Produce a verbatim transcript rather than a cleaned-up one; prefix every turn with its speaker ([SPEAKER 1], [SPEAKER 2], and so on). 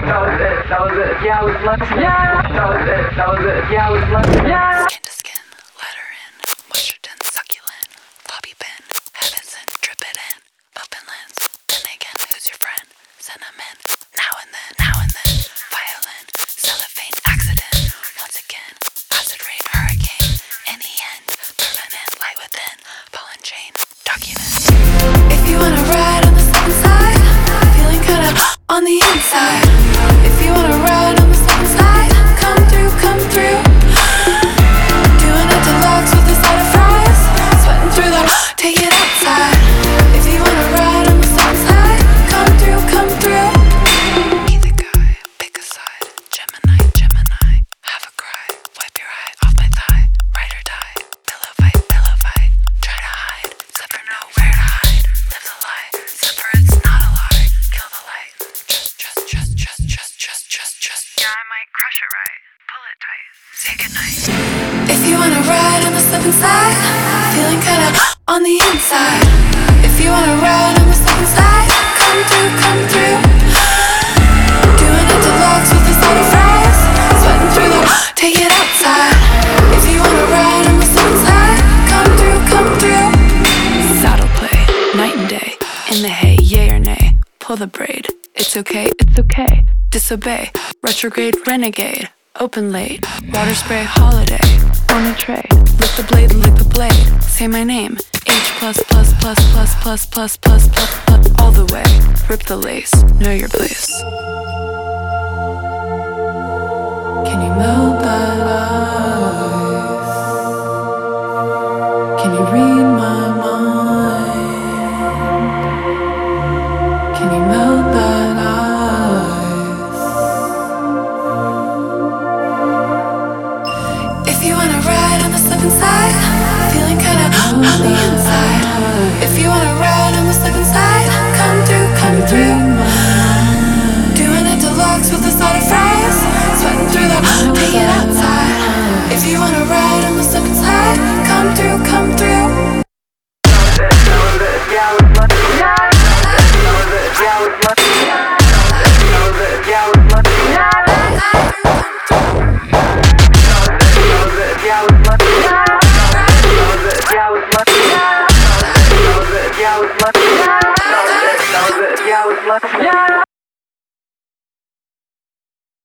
[SPEAKER 1] That was it. That was it. Yeah, I was lucky. Yeah. That was it. That was it. Yeah, I was lucky. Yeah.
[SPEAKER 2] Skin to skin, let her in. Washington, succulent. Bobby pin, heavens and drip it in. Open lens, then again, who's your friend? Send them in. Now and then, now and then. Violin, cellophane, accident. Once again, acid rain, hurricane. In the end, permanent light within. Pollen chain, document. If you wanna ride on the sun side, feeling kinda on the inside. If you wanna ride on the sun side, come through, come through. Doing it deluxe with a side of fries. Sweating through the, take it outside. If you wanna ride on the sun side, come through, come through. Be the guy, pick a side. Gemini, Gemini, have a cry. Wipe your eye off my thigh. Ride or die, pillow fight, pillow fight. Try to hide, suffer nowhere to hide. Live the lie, suffer it's not a lie. Kill the light, just, just, just, just, just, just, just, just. Yeah, I might crush it right, pull it tight. Say goodnight. If you wanna ride on the slipping side, feeling kinda on the inside. If you wanna ride on the slipping side, come through, come through. Doing it deluxe with a side of fries. Sweating through the, take it outside. If you wanna ride on the slipping side, come through, come through. Saddle play, night and day. In the hay, yay or nay. Pull the braid, it's okay, it's okay. Disobey, retrograde, renegade. Open late, water spray, holiday. On a tray, lick the blade, lick the blade. Say my name, H plus plus plus plus plus plus plus plus plus all the way. Rip the lace, know your place. Can you melt that ice? Can you read my mind? Can you melt that ice? If you wanna ride on the slipping side, feeling kinda on the inside. If you wanna ride on the slipping side, come through, come through. Doing it deluxe with a side of fries. Sweating through the, take it outside. If you wanna ride on the slipping side, come through,